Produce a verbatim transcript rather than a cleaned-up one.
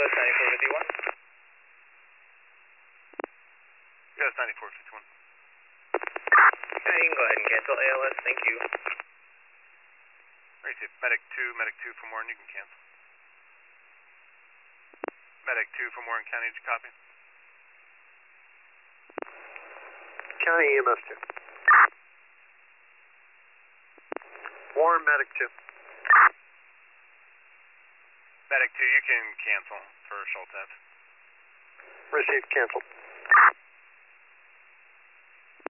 ninety-four fifty-one. Yes, ninety-four fifty-one. Yeah, you can go ahead and cancel A L S, thank you. Alright, medic two, medic two from Warren, you can cancel. Medic two from Warren County, did you copy? County E M S two. Warren medic two. Medic two, you can cancel for Schultz. Received, cancel.